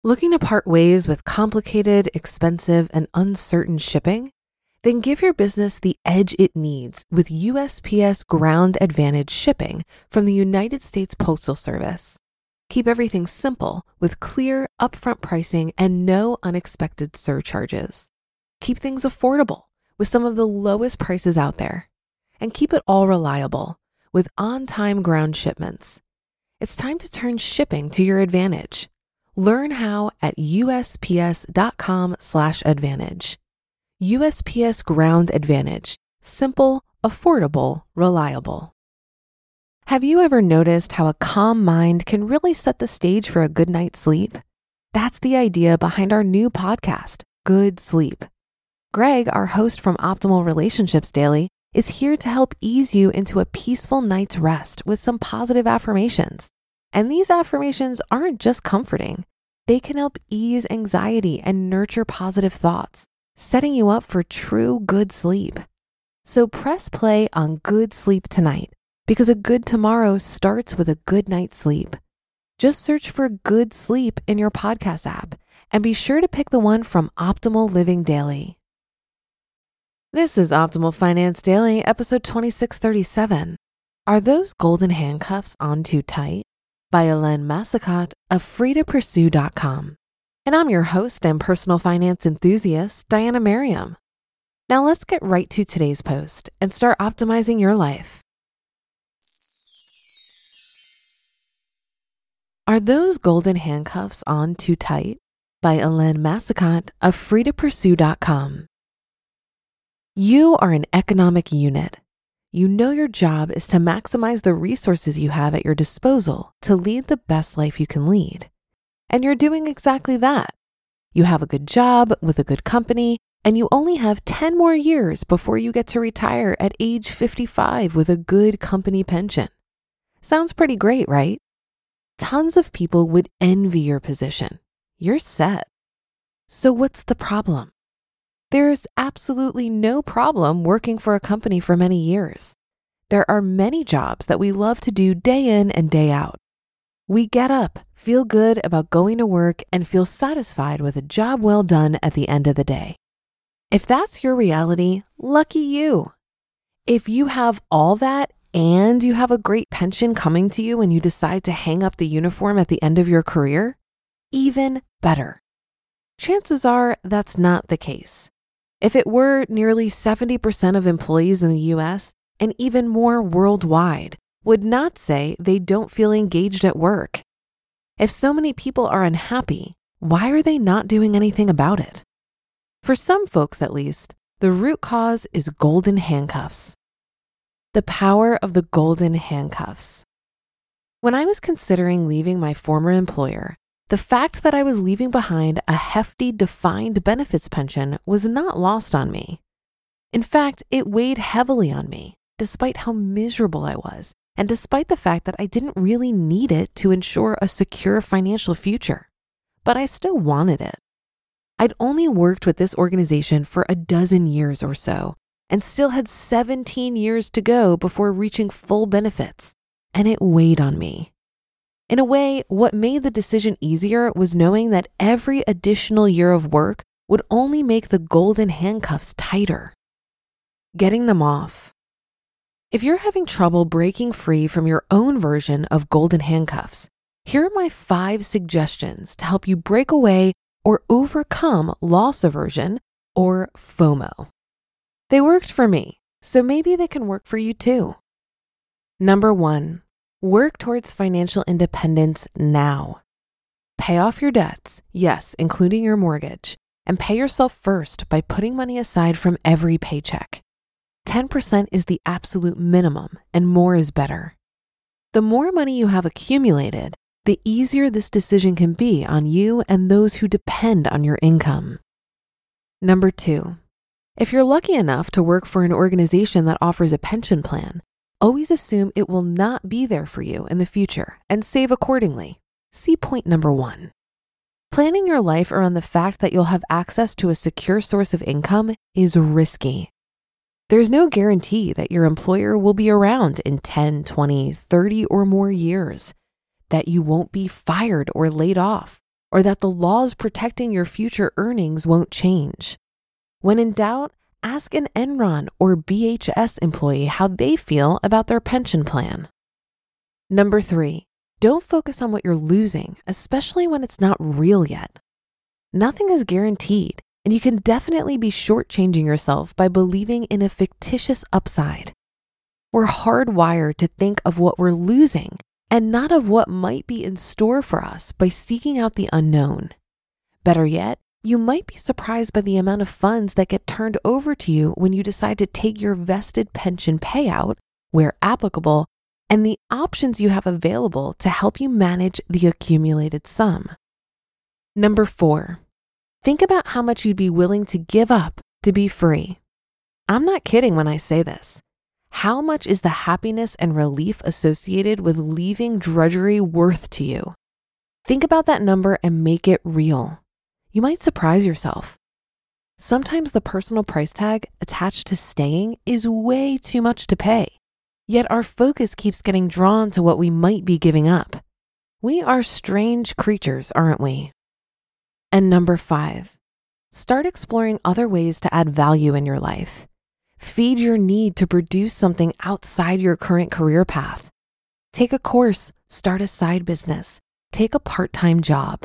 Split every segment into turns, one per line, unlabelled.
Looking to part ways with complicated, expensive, and uncertain shipping? Then give your business the edge it needs with USPS Ground Advantage shipping from the United States Postal Service. Keep everything simple with clear, upfront pricing and no unexpected surcharges. Keep things affordable with some of the lowest prices out there. And keep it all reliable with on-time ground shipments. It's time to turn shipping to your advantage. Learn how at USPS.com/advantage. USPS Ground Advantage. Simple, affordable, reliable. Have you ever noticed how a calm mind can really set the stage for a good night's sleep? That's the idea behind our new podcast, Good Sleep. Greg, our host from Optimal Relationships Daily, is here to help ease you into a peaceful night's rest with some positive affirmations. And these affirmations aren't just comforting. They can help ease anxiety and nurture positive thoughts, setting you up for true good sleep. So press play on Good Sleep tonight, because a good tomorrow starts with a good night's sleep. Just search for Good Sleep in your podcast app and be sure to pick the one from Optimal Living Daily. This is Optimal Finance Daily, episode 2637. Are those golden handcuffs on too tight? By Elaine Massicot of freetopursue.com. And I'm your host and personal finance enthusiast, Diana Merriam. Now let's get right to today's post and start optimizing your life. Are those golden handcuffs on too tight? By Elaine Massicot of freetopursue.com. You are an economic unit. You know your job is to maximize the resources you have at your disposal to lead the best life you can lead. And you're doing exactly that. You have a good job with a good company, and you only have 10 more years before you get to retire at age 55 with a good company pension. Sounds pretty great, right? Tons of people would envy your position. You're set. So what's the problem? There's absolutely no problem working for a company for many years. There are many jobs that we love to do day in and day out. We get up, feel good about going to work, and feel satisfied with a job well done at the end of the day. If that's your reality, lucky you. If you have all that and you have a great pension coming to you when you decide to hang up the uniform at the end of your career, even better. Chances are that's not the case. If it were, nearly 70% of employees in the US and even more worldwide would not say they don't feel engaged at work. If so many people are unhappy, why are they not doing anything about it? For some folks at least, the root cause is golden handcuffs. The power of the golden handcuffs. When I was considering leaving my former employer, the fact that I was leaving behind a hefty defined benefits pension was not lost on me. In fact, it weighed heavily on me, despite how miserable I was, and despite the fact that I didn't really need it to ensure a secure financial future. But I still wanted it. I'd only worked with this organization for a dozen years or so, and still had 17 years to go before reaching full benefits, and it weighed on me. In a way, what made the decision easier was knowing that every additional year of work would only make the golden handcuffs tighter. Getting them off. If you're having trouble breaking free from your own version of golden handcuffs, here are my 5 suggestions to help you break away or overcome loss aversion or FOMO. They worked for me, so maybe they can work for you too. Number 1. Work towards financial independence now. Pay off your debts, yes, including your mortgage, and pay yourself first by putting money aside from every paycheck. 10% is the absolute minimum, and more is better. The more money you have accumulated, the easier this decision can be on you and those who depend on your income. Number 2. If you're lucky enough to work for an organization that offers a pension plan, always assume it will not be there for you in the future and save accordingly. See point number 1. Planning your life around the fact that you'll have access to a secure source of income is risky. There's no guarantee that your employer will be around in 10, 20, 30 or more years, that you won't be fired or laid off, or that the laws protecting your future earnings won't change. When in doubt, ask an Enron or BHS employee how they feel about their pension plan. Number 3, don't focus on what you're losing, especially when it's not real yet. Nothing is guaranteed, and you can definitely be shortchanging yourself by believing in a fictitious upside. We're hardwired to think of what we're losing and not of what might be in store for us by seeking out the unknown. Better yet, you might be surprised by the amount of funds that get turned over to you when you decide to take your vested pension payout, where applicable, and the options you have available to help you manage the accumulated sum. Number 4, think about how much you'd be willing to give up to be free. I'm not kidding when I say this. How much is the happiness and relief associated with leaving drudgery worth to you? Think about that number and make it real. You might surprise yourself. Sometimes the personal price tag attached to staying is way too much to pay, yet our focus keeps getting drawn to what we might be giving up. We are strange creatures, aren't we? And number 5, start exploring other ways to add value in your life. Feed your need to produce something outside your current career path. Take a course, start a side business, take a part-time job.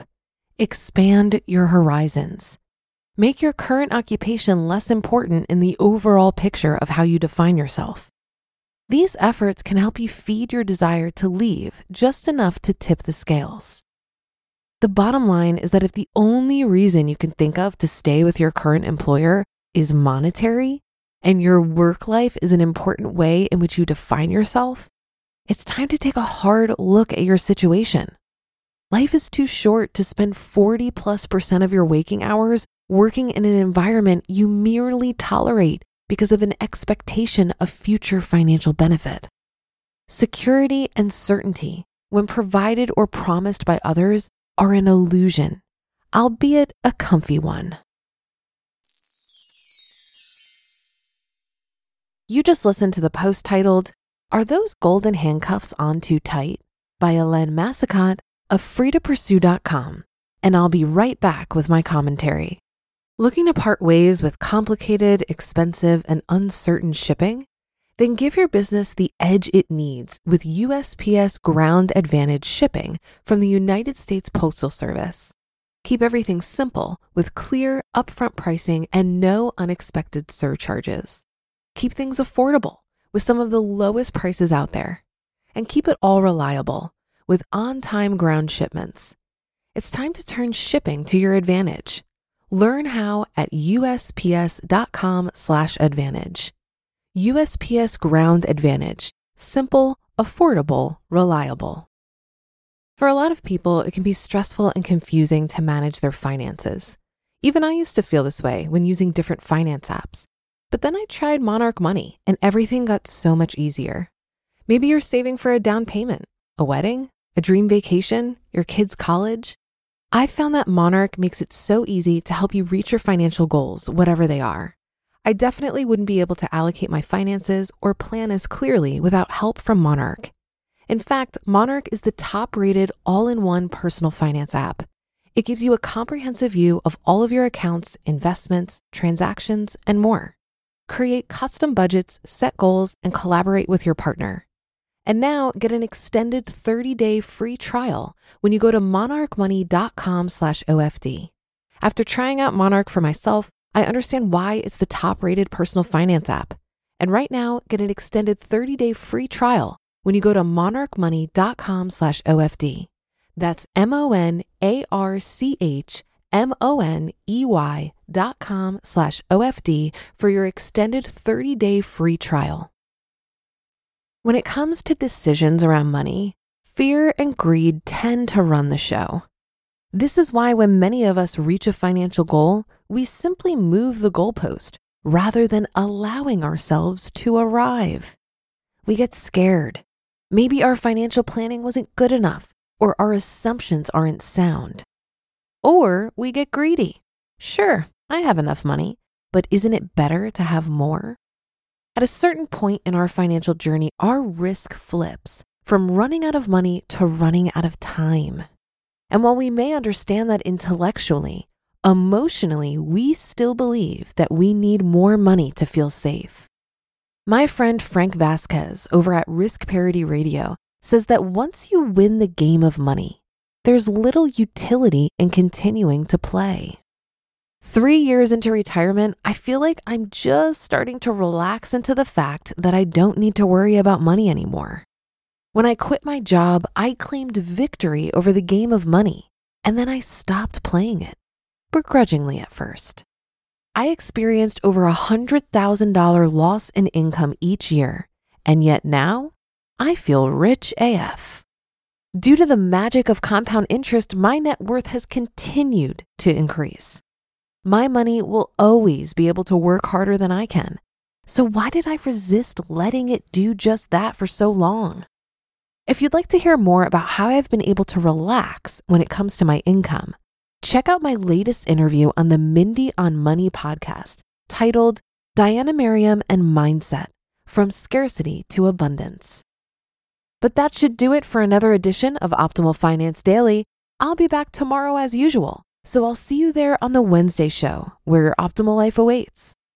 Expand your horizons. Make your current occupation less important in the overall picture of how you define yourself. These efforts can help you feed your desire to leave just enough to tip the scales. The bottom line is that if the only reason you can think of to stay with your current employer is monetary, and your work life is an important way in which you define yourself, it's time to take a hard look at your situation. Life is too short to spend 40+% of your waking hours working in an environment you merely tolerate because of an expectation of future financial benefit. Security and certainty, when provided or promised by others, are an illusion, albeit a comfy one. You just listened to the post titled, "Are Those Golden Handcuffs On Too Tight?" by Elaine Massicot of freetopursue.com, and I'll be right back with my commentary. Looking to part ways with complicated, expensive, and uncertain shipping? Then give your business the edge it needs with USPS Ground Advantage shipping from the United States Postal Service. Keep everything simple with clear, upfront pricing and no unexpected surcharges. Keep things affordable with some of the lowest prices out there. And keep it all reliable with on-time ground shipments. It's time to turn shipping to your advantage. Learn how at USPS.com/advantage. USPS Ground Advantage. Simple, affordable, reliable. For a lot of people, it can be stressful and confusing to manage their finances. Even I used to feel this way when using different finance apps. But then I tried Monarch Money and everything got so much easier. Maybe you're saving for a down payment, a wedding, a dream vacation, your kids' college. I found that Monarch makes it so easy to help you reach your financial goals, whatever they are. I definitely wouldn't be able to allocate my finances or plan as clearly without help from Monarch. In fact, Monarch is the top-rated all-in-one personal finance app. It gives you a comprehensive view of all of your accounts, investments, transactions, and more. Create custom budgets, set goals, and collaborate with your partner. And now get an extended 30-day free trial when you go to monarchmoney.com/OFD. After trying out Monarch for myself, I understand why it's the top-rated personal finance app. And right now, get an extended 30-day free trial when you go to monarchmoney.com/OFD. That's monarchmoney.com/OFD for your extended 30-day free trial. When it comes to decisions around money, fear and greed tend to run the show. This is why when many of us reach a financial goal, we simply move the goalpost rather than allowing ourselves to arrive. We get scared. Maybe our financial planning wasn't good enough, or our assumptions aren't sound. Or we get greedy. Sure, I have enough money, but isn't it better to have more? At a certain point in our financial journey, our risk flips from running out of money to running out of time. And while we may understand that intellectually, emotionally, we still believe that we need more money to feel safe. My friend Frank Vasquez over at Risk Parity Radio says that once you win the game of money, there's little utility in continuing to play. 3 years into retirement, I feel like I'm just starting to relax into the fact that I don't need to worry about money anymore. When I quit my job, I claimed victory over the game of money, and then I stopped playing it, begrudgingly at first. I experienced over $100,000 loss in income each year, and yet now I feel rich AF. Due to the magic of compound interest, my net worth has continued to increase. My money will always be able to work harder than I can. So why did I resist letting it do just that for so long? If you'd like to hear more about how I've been able to relax when it comes to my income, check out my latest interview on the Mindy on Money podcast titled Diana Merriam and Mindset, From Scarcity to Abundance. But that should do it for another edition of Optimal Finance Daily. I'll be back tomorrow as usual, so I'll see you there on the Wednesday show where your optimal life awaits.